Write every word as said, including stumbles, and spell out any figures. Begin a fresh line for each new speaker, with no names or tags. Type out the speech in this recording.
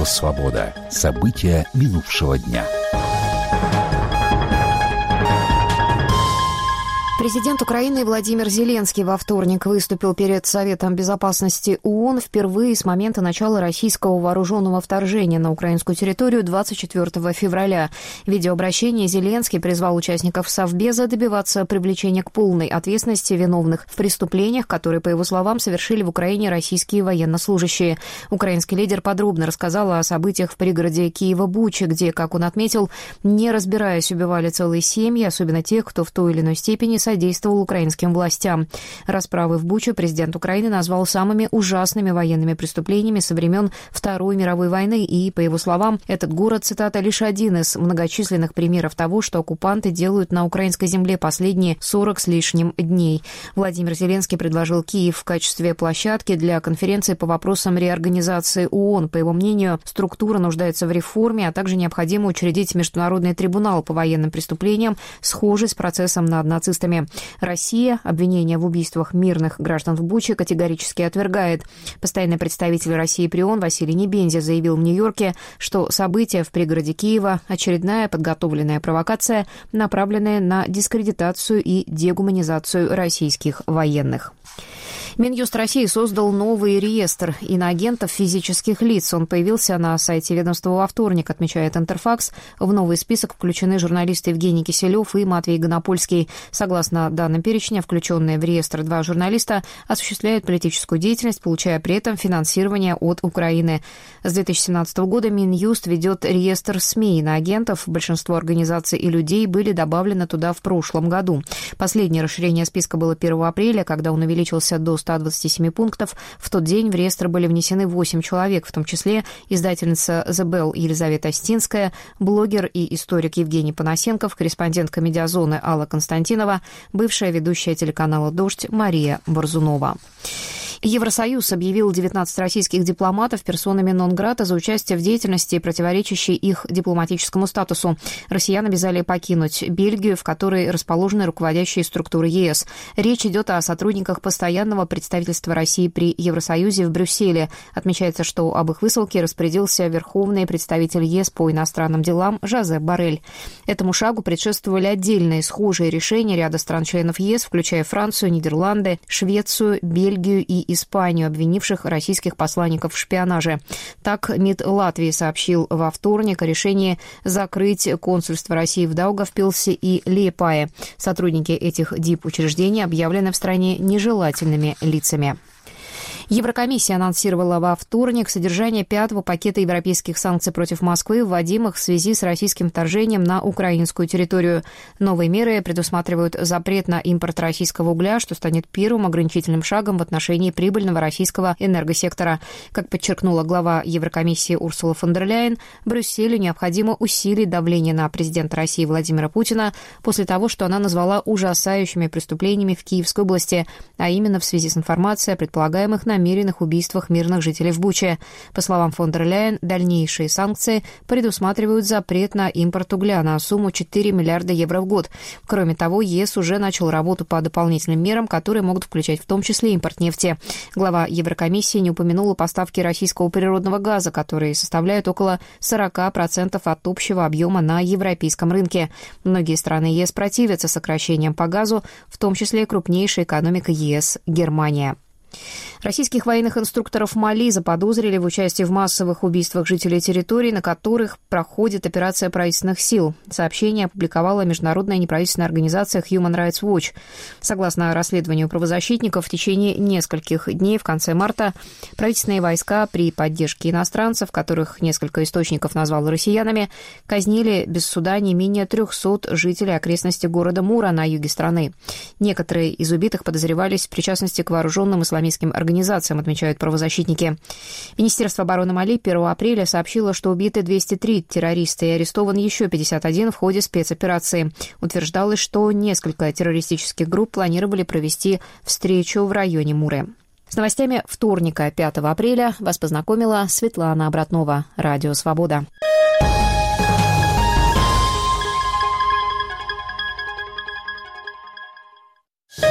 Радио «Свобода». События минувшего дня.
Президент Украины Владимир Зеленский во вторник выступил перед Советом Безопасности ООН впервые с момента начала российского вооруженного вторжения на украинскую территорию двадцать четвёртого февраля. В видеообращении Зеленский призвал участников Совбеза добиваться привлечения к полной ответственности виновных в преступлениях, которые, по его словам, совершили в Украине российские военнослужащие. Украинский лидер подробно рассказал о событиях в пригороде Киева-Буча, где, как он отметил, не разбираясь, убивали целые семьи, особенно тех, кто в той или иной степени содействовал украинским властям. Расправы в Буче президент Украины назвал самыми ужасными военными преступлениями со времен Второй мировой войны, и, по его словам, этот город, цитата, лишь один из многочисленных примеров того, что оккупанты делают на украинской земле последние сорок с лишним дней. Владимир Зеленский предложил Киев в качестве площадки для конференции по вопросам реорганизации ООН. По его мнению, структура нуждается в реформе, а также необходимо учредить международный трибунал по военным преступлениям, схожий с процессом над нацистами. Россия обвинения в убийствах мирных граждан в Буче категорически отвергает. Постоянный представитель России при ООН Василий Небензя заявил в Нью-Йорке, что события в пригороде Киева – очередная подготовленная провокация, направленная на дискредитацию и дегуманизацию российских военных. Минюст России создал новый реестр иноагентов физических лиц. Он появился на сайте ведомства во вторник, отмечает Интерфакс. В новый список включены журналисты Евгений Киселев и Матвей Гонопольский. Согласно данным перечня, включенные в реестр два журналиста осуществляют политическую деятельность, получая при этом финансирование от Украины. С две тысячи семнадцатого года Минюст ведет реестр СМИ иноагентов. Большинство организаций и людей были добавлены туда в прошлом году. Последнее расширение списка было первого апреля, когда он увеличился до ста двадцати семи пунктов. В тот день в реестр были внесены восемь человек, в том числе издательница «The Bell» Елизавета Остинская, блогер и историк Евгений Панасенков, корреспондентка «Медиазоны» Алла Константинова, бывшая ведущая телеканала «Дождь» Мария Борзунова. Евросоюз объявил девятнадцать российских дипломатов персонами нон-грата за участие в деятельности, представляющей их дипломатическому статусу. Россиян обязали покинуть Бельгию, в которой расположены руководящие структуры ЕС. Речь идет о сотрудниках постоянного представительства России при Евросоюзе в Брюсселе. Отмечается, что об их высылке распорядился верховный представитель ЕС по иностранным делам Жозеп Боррель. Этому шагу предшествовали отдельные схожие решения ряда стран-членов ЕС, включая Францию, Нидерланды, Швецию, Бельгию и Испанию, обвинивших российских посланников в шпионаже. Так, МИД Латвии сообщил во вторник о решении закрыть консульство России в Даугавпилсе и Лиепае. Сотрудники этих дипучреждений объявлены в стране нежелательными лицами. Еврокомиссия анонсировала во вторник содержание пятого пакета европейских санкций против Москвы, вводимых в связи с российским вторжением на украинскую территорию. Новые меры предусматривают запрет на импорт российского угля, что станет первым ограничительным шагом в отношении прибыльного российского энергосектора. Как подчеркнула глава Еврокомиссии Урсула фон дер Ляйен, Брюсселю необходимо усилить давление на президента России Владимира Путина после того, что она назвала ужасающими преступлениями в Киевской области, а именно в связи с информацией о предполагаемых намеренных убийствах мирных жителей в Буче. По словам фон дер Ляйен, дальнейшие санкции предусматривают запрет на импорт угля на сумму четыре миллиарда евро в год. Кроме того, ЕС уже начал работу по дополнительным мерам, которые могут включать в том числе импорт нефти. Глава Еврокомиссии не упомянула поставки российского природного газа, которые составляют около сорок процентов от общего объема на европейском рынке. Многие страны ЕС противятся сокращениям по газу, в том числе крупнейшая экономика ЕС – Германия. Российских военных инструкторов Мали заподозрили в участии в массовых убийствах жителей территорий, на которых проходит операция правительственных сил. Сообщение опубликовала международная неправительственная организация Human Rights Watch. Согласно расследованию правозащитников, в течение нескольких дней в конце марта правительственные войска при поддержке иностранцев, которых несколько источников назвало россиянами, казнили без суда не менее трехсот жителей окрестностей города Мура на юге страны. Некоторые из убитых подозревались в причастности к вооруженным исламистским организациям, отмечают правозащитники. Министерство обороны Мали первого апреля сообщило, что убиты двести три террориста и арестован еще пятьдесят один в ходе спецоперации. Утверждалось, что несколько террористических групп планировали провести встречу в районе Муры. С новостями вторника, пятого апреля, вас познакомила Светлана Обратнова. Радио «Свобода».